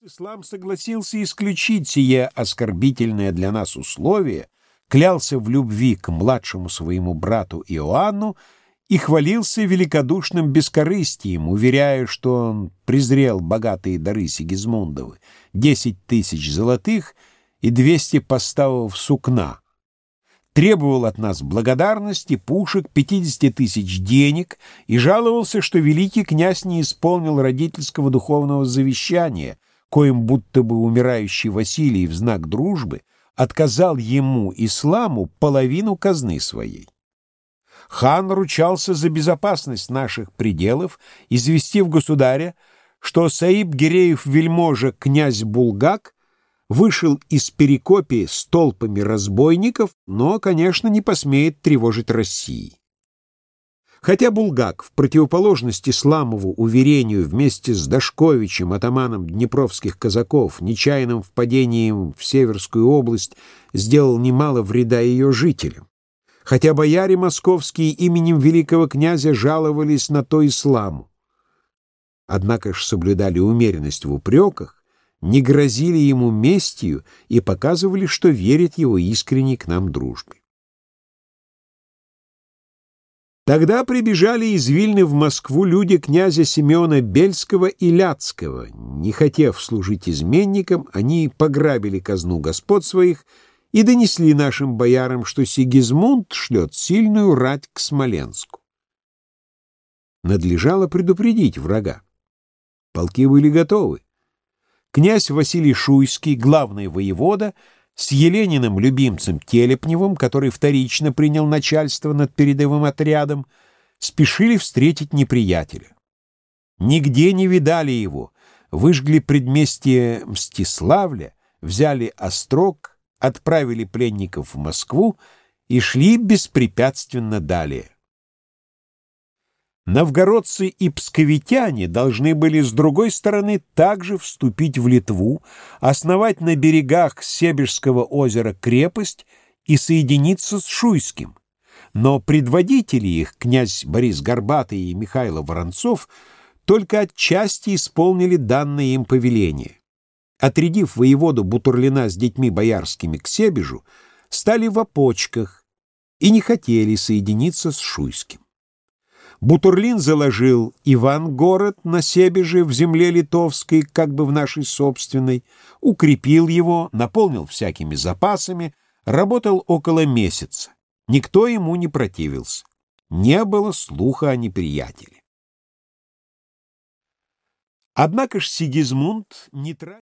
Ислам согласился исключить сие оскорбительное для нас условие, клялся в любви к младшему своему брату Иоанну и хвалился великодушным бескорыстием, уверяя, что он презрел богатые дары Сигизмундовы, 10 тысяч золотых и 200 поставов сукна, требовал от нас благодарности, пушек, 50 тысяч денег и жаловался, что великий князь не исполнил родительского духовного завещания, коим будто бы умирающий Василий в знак дружбы отказал ему, исламу, половину казны своей. Хан ручался за безопасность наших пределов, известив государя, что Саиб-Гиреев-вельможа князь Булгак вышел из Перекопи с толпами разбойников, но, конечно, не посмеет тревожить России. Хотя Булгак, в противоположность Исламову уверению, вместе с Дашковичем, атаманом днепровских казаков, нечаянным впадением в Северскую область, сделал немало вреда ее жителям, хотя бояре московские именем великого князя жаловались на то Исламу, однако ж соблюдали умеренность в упреках, не грозили ему местью и показывали, что верят его искренней к нам дружбе. Тогда прибежали из Вильны в Москву люди князя Симеона Бельского и Ляцкого. Не хотев служить изменникам, они пограбили казну господ своих и донесли нашим боярам, что Сигизмунд шлет сильную рать к Смоленску. Надлежало предупредить врага. Полки были готовы. Князь Василий Шуйский, главный воевода, с Елениным любимцем Телепневым, который вторично принял начальство над передовым отрядом, спешили встретить неприятеля. Нигде не видали его, выжгли предместье Мстиславля, взяли Острог, отправили пленников в Москву и шли беспрепятственно далее. Новгородцы и псковитяне должны были с другой стороны также вступить в Литву, основать на берегах Себежского озера крепость и соединиться с Шуйским. Но предводители их, князь Борис Горбатый и Михайло Воронцов, только отчасти исполнили данное им повеление. Отрядив воеводу Бутурлина с детьми боярскими к Себежу, стали в опочках и не хотели соединиться с Шуйским. Бутурлин заложил Ивангород на Себеже в земле литовской, как бы в нашей собственной, укрепил его, наполнил всякими запасами, работал около месяца. Никто ему не противился. Не было слуха о неприятеле. Однако ж Сигизмунд не тратил